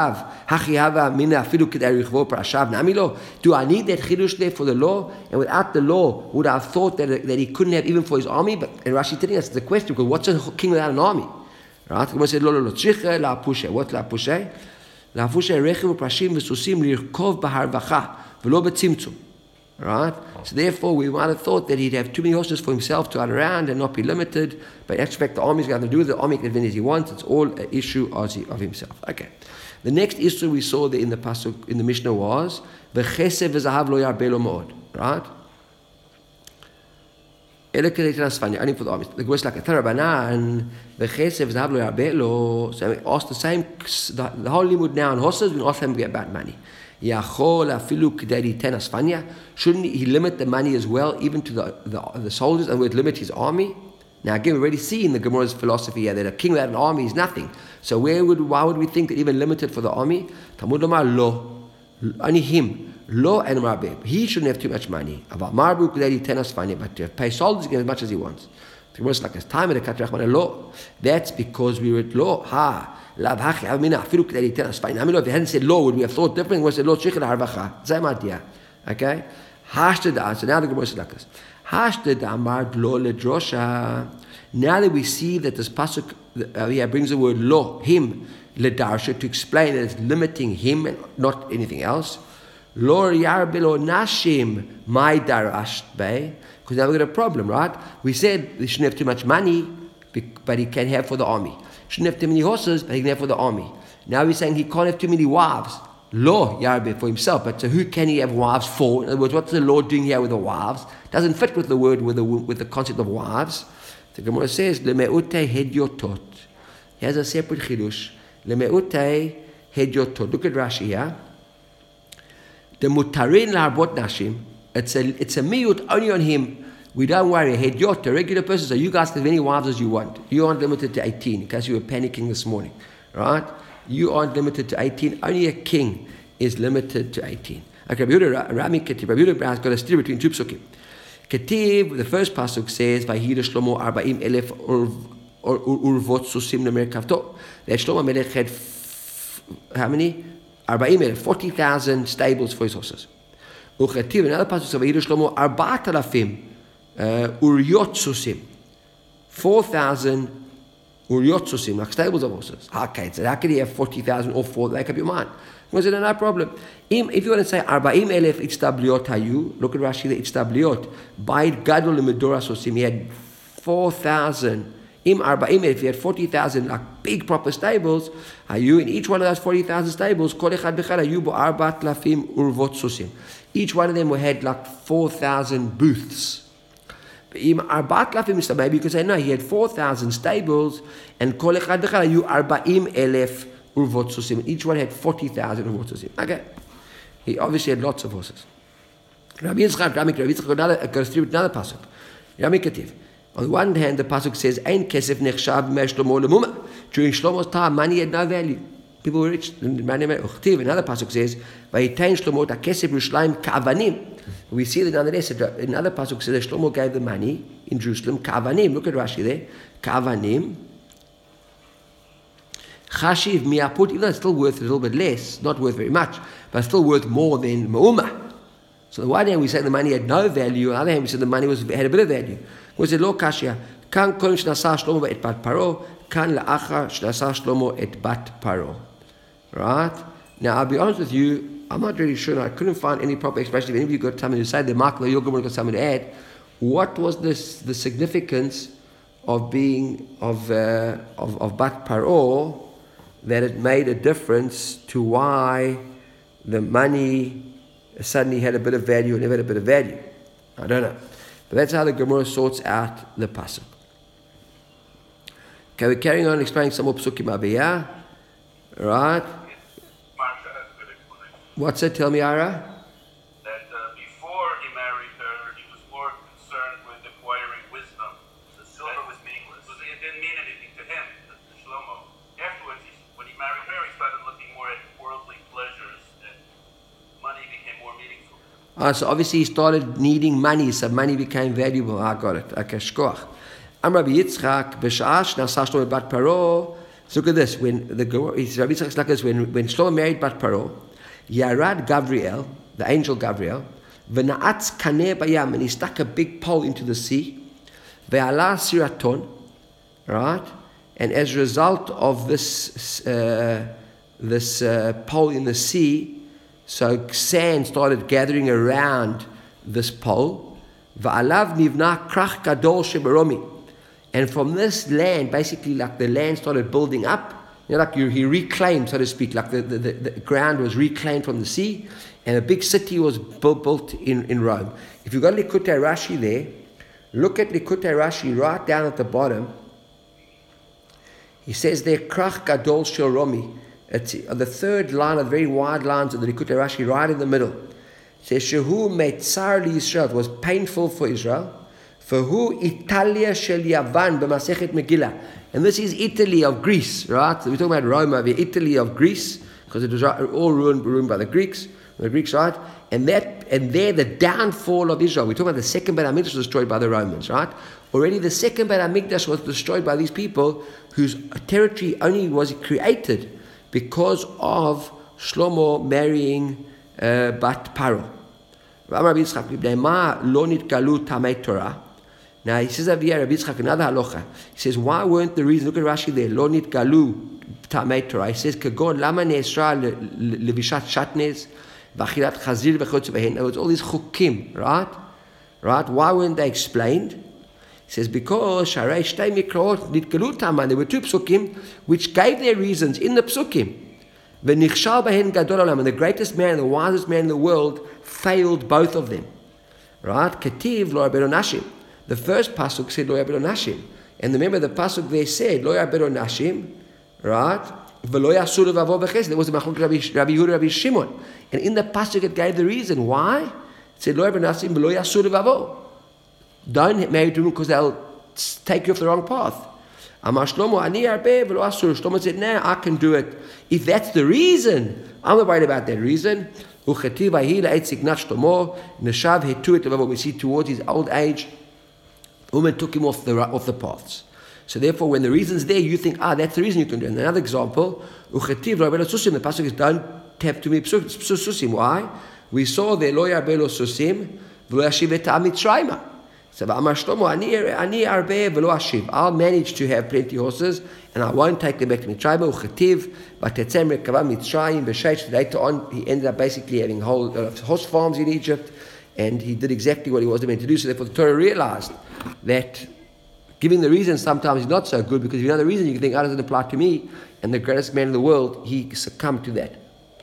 Do I need that chidush there for the law? And without the law, would I have thought that he couldn't have even for his army? But and Rashi telling us the question, because what's a king without an army? Right? The Gemara said, lo, tzricha la'apushay. What la'apushay? La'apushay rechiv u'prashim v'susim lirkov b'harvacha v'lo b'tzimtzum. Right? So therefore, we might have thought that he'd have too many horses for himself to run around and not be limited. But in actual fact, the army's got to do with the army can as he wants. It's all an issue of himself. Okay. The next issue we saw there in the pasuk in the Mishnah was v'chesed v'zahav lo yarbe lo mod. Right? Only for the armies. The Gemara is like a Tarabanan, the Chesed v'zahav lo yarbe lo. So we ask the same, the whole limud now on horses, we ask them about money. Yachol afilu k'dei liten asfanya. Shouldn't he limit the money as well, even to the soldiers, and would limit his army? Now again, we already see in the Gemara's philosophy here that a king without an army is nothing. So why would we think that even limited for the army? Talmud lomar lo. Only him. Lo and Marbe. He shouldn't have too much money. About Marbu could he ten us funny, but to pay soldiers get as much as he wants. The worst like his time in the Katrachman law. That's because we were at law. Ha. Lav Hachi Amina Firu could he ten us funny. I mean, if they hadn't said law, would we have thought different? Was the law Chichel Harvacha? Same idea. Okay? Hashtada. So now the Gemara says like this. Hashtada Amar Lo Ledrosha. Now that we see that this pasuk brings the word lo, him, ledarsha, to explain that it's limiting him and not anything else. Lo yarbilo nashim my darasht bay. Because now we've got a problem, right? We said he shouldn't have too much money, but he can have for the army. Shouldn't have too many horses, but he can have for the army. Now we're saying he can't have too many wives. Lo yarbe for himself, but so who can he have wives for? In other words, what's the Lord doing here with the wives? Doesn't fit with the word with the concept of wives. The Gemara says, "Lemeute hedyotot." He has a separate chidush. Lemeute hedyotot. Look at Rashi here. The mutarin larbot nashim. It's a miyut only on him. We don't worry. Hedyot, a regular person. So you guys can have as many wives as you want. You aren't limited to 18. In case you were panicking this morning, right? You aren't limited to 18. Only a king is limited to 18. Okay, Rami Ketib. Rabbi Yehuda has got a steer between two psukim. Ketiv, the first pasuk says, "Vayhira Shlomo 40,000 urvot susim nemer kavto." That Shlomo Melech had how many? 40,000, 40,000 stables for his horses. Uchetiv, another pasuk says, "Vayhira Shlomo 4,000 uryot susim." 4,000 uryot susim, like stables of horses. Okay, so how can he have 40,000 or 4? Make up your mind. Was it no problem? If you want to say 40,000 itztabliot hayu, look at Rashi the itztabliot. Bait gadol lemedora sosim. He had 4,000. Im 40,000. If he had 40,000 like big proper stables, hayu in each one of those 40,000 stables, kol echad bechad hayu bo 4,000 urvot sosim. Each one of them had like 4,000 booths. Maybe you could say no. He had 4,000 stables, and kol echad bechad hayu 40,000. Urvot susim. Each one had 40,000 urvot susim. Okay. He obviously had lots of horses. Rabbi Yitzchak goes through another pasuk. Rami Ketiv. On the one hand, the pasuk says, "Ein kesef nechshav me'Shlomo lemuma." During Shlomo's time, money had no value. People were rich. Another pasuk says, "Vayitain Shlomo ta kesef Yerushalayim ka'avanim." We see that nonetheless. Another pasuk says that Shlomo gave the money in Jerusalem ka'avanim. Look at Rashi there. Ka'avanim. Chashiv miaput, even though it's still worth a little bit less, not worth very much, but still worth more than me'umah. So on the one hand we say the money had no value, on the other hand we say the money had a bit of value. We said, "Lo kashia, kan kolim shnasa Shlomo et bat paro, kan la'achar shnasa Shlomo et bat paro." Right? Now I'll be honest with you, I'm not really sure, I couldn't find any proper explanation. If any of you got something to say, the Mark your Gemara got something to add. What was the significance of being of bat paro, that it made a difference to why the money suddenly had a bit of value and never had a bit of value? I don't know. But that's how the Gemara sorts out the pasuk. Okay, we're carrying on explaining some more psukim over here. Right? Marsha, that's a good explanation. What's it? Tell me, Ara. That before he married her, he was more concerned with acquiring wisdom. The silver was meaningless. It didn't mean anything to him, to Shlomo. Afterwards, when he married her, he started looking more at worldly pleasures, and money became more meaningful. So obviously he started needing money, so money became valuable. I got it. Okay, shkoch. Rabbi Yitzchak b'sha'ash nasa Shlomo bat paro. So look at this. When Rabbi Yitzchak's like this, when Shlomo married bat paro, Yarad Gabriel, the angel Gabriel, v'na'atz kaneh bayam, and he stuck a big pole into the sea. Ve'ala siraton, right? And as a result of this pole in the sea, so sand started gathering around this pole. Va'alav nivna krach gadol shebaromi. And from this land, basically like the land started building up. You know, like he reclaimed, so to speak, like the ground was reclaimed from the sea, and a big city was built in Rome. If you've got Likutei Rashi there, look at Likutei Rashi right down at the bottom. He says there, Krach Gadol Shel Romi. It's the third line of the very wide lines of the Likutei Rashi, right in the middle. It says, Shehu Meitzar Yisrael. It was painful for Israel. For who Italia Shel Yavan b'Masechet Megillah. And this is Italy of Greece, right? So we're talking about Rome over here, Italy of Greece, because it was all ruined by the Greeks. The Greeks, right? And there the downfall of Israel. We're talking about the second Beit HaMikdash was destroyed by the Romans, right? Already the second Beit HaMikdash was destroyed by these people whose territory only was created because of Shlomo marrying Bat Paro. Now he says over here, Rabbi Yitzchak, another halacha. He says, why weren't the reason? Look at Rashi there. Lo nitgalu tamei Torah. He says, kagon lama ne'esra levishat shatnez v'achilat chazir v'chutz v'hen. It was all these chukim, right? Right? Why weren't they explained? He says, because sharei shtei mikraot nitgalu tamei. There were two psukim which gave their reasons in the psukim. V'nichshal b'hen gadol olam. And the greatest man, the wisest man in the world, failed both of them. Right? Ketiv lo rabbeinu nashim. The first pasuk said lo yabedo nashim, and remember the pasuk there said lo yabedo nashim, right? V'lo yasur levavo b'chesed. There was the machlok Rabbi Yehuda, Rabbi Shimon, and in the pasuk it gave the reason why. It said lo yabedo nashim v'lo yasur levavo. Don't marry to them because they'll take you off the wrong path. Amar Shlomo ani arbe v'lo asur. Shlomo said, no, I can do it. If that's the reason, I'm not worried about that reason. Uchetiv ahi la'etzik nach Shlomo neshav hetu et levavo. We see towards his old age, woman took him off the paths. So therefore, when the reason's there, you think, that's the reason you can do it. And another example, uchetiv lo yarbelo susim. The pasuk is don't have to be susim. Why? We saw there lo yarbelo susim v'lo yashiv et mitzrayma. So Amar Shlomo ani arbe v'lo ashiv. I'll manage to have plenty of horses, and I won't take them back to Mitzrayim. Uchetiv v'tetzem rekava Mitzrayim b'sheish. Later on, he ended up basically having whole horse farms in Egypt. And he did exactly what he was meant to do. So therefore the Torah realized that giving the reason sometimes is not so good, because if you know the reason, you can think, doesn't apply to me. And the greatest man in the world, he succumbed to that.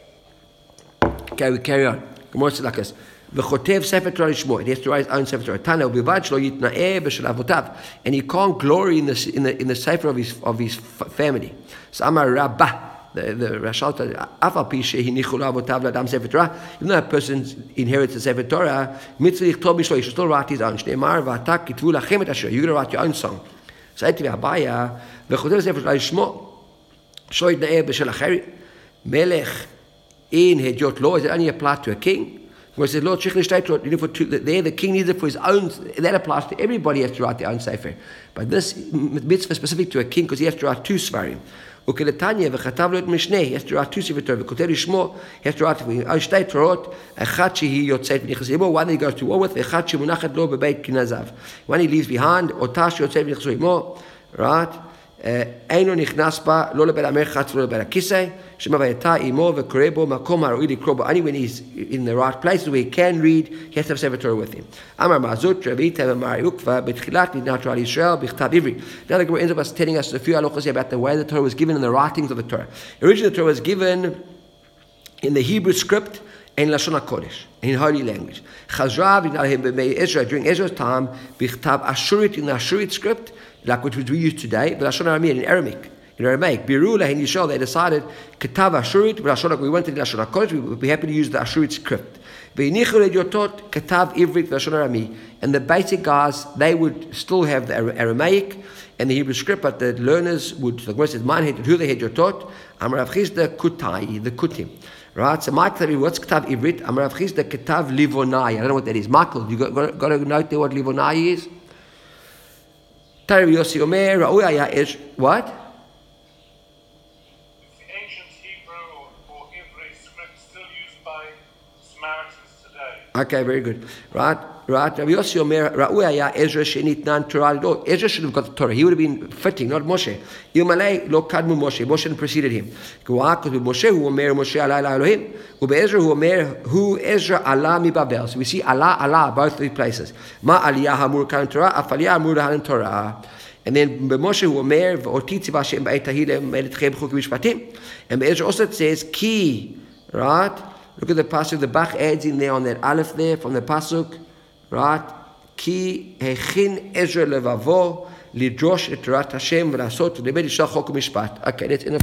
Okay, we carry on. Gemara says like this. V'chotev sefer Torah lishmo. He has to write his own sefer Torah. Tana u'bilvad shlo yitna'eh b'shel avotav. And he can't glory in the sefer of his family. So Amar Rabbah. The Rashal Afal Pishe Hinichul Avotav Ladam Sefer Torah. Even though a person inherits the Sefer Torah, mitzvah yichtov b'shlo, he should still write his own. Shneimar v'atak kitvu lachem et asher. You're going to write your own song. So I tell you, Abaya v'chotev Sefer Torah lishmo shlo yitna'eh b'shel acheri melech in hediot lo. Is it only applied to a king? Where it says, Lord, there the king needs it for his own. That applies to everybody. Has to write their own sefer. But this mitzvah is specific to a king because he has to write two svarim. Ukeletanya v'chatav lo et mishneh. He has to write two sefer Torah. V'koter lishmo. He has to write shtei Torot. Echad shehi yotzet v'nichas imo. One he goes to war with. Echad shemunachet lo bebeit kinazav. One he leaves behind. Otash yotzet v'nichas imo. Right. Eino nichnas ba lo lebeit hamerchatz lo lebeit hakisei. Shema vayeta imo v'koreh bo makom ha'ro'i likro bo. Only when he's in the right places where he can read, he has to have sefer Torah with him. Amar Mazut Rabbi Tev Amar Ukva betchilat nidnat Torah Yisrael b'chtav ivri. Now the Gemara ends up telling us a few halachos about the way the Torah was given in the writings of the Torah. Originally the Torah was given in the Hebrew script and Lashon HaKodesh, in holy language. Chazra b'nei Ezra during Ezra's time b'chtav Ashurit in the Ashurit script, like which we use today, but Lashon Aramean in Aramaic. In Aramaic, Biru lahin Yisrael, they decided Ketav Ashurit, but Lashon we wanted Lashon HaKodesh, we would be happy to use the Ashurit script. Ve'inichu le'yotot Ketav Ivrit Lashon Arami, and the basic guys, they would still have the Aramaic and the Hebrew script, but the learners would, the Gemara says, man hated who they had yotot, Amar Rav Chisda Kutai, the Kutim. Right, so Michael, what's Ketav Ivrit? Amar Rav Chisda Ketav Livonai. I don't know what that is. Michael, you got a note there what Livonai is? Tari Yossi Omer, Ra'uya is what? It's the ancient Hebrew or Ivri script still used by Samaritans today. Okay, very good. Right. Rabbi Yossi Omer, Ra'uya Ezra shenitnan Torah. Ezra should have got the Torah. He would have been fitting, not Moshe. Ilmalei lo kadmu Moshe. Moshe preceded him. Because with Moshe, who Omer Moshe Allah Elohim, with Ezra, who Omer who Ezra Allah mi Babel. So we see Allah both these places. Ma aliyah hamur kan Torah, afaliyah hamur han Torah. And then Moshe who Omer v'otitzi b'Hashem b'etahilem meletchem chuk mishpatim. And Ezra also says ki. Right. Look at the pasuk. The Bach adds in there on that aleph there from the pasuk. Right? Ki hechin Ezra levavo lidrosh et Torah Hashem v'lasot le'med yishach chok u'mishpat. Okay, that's enough.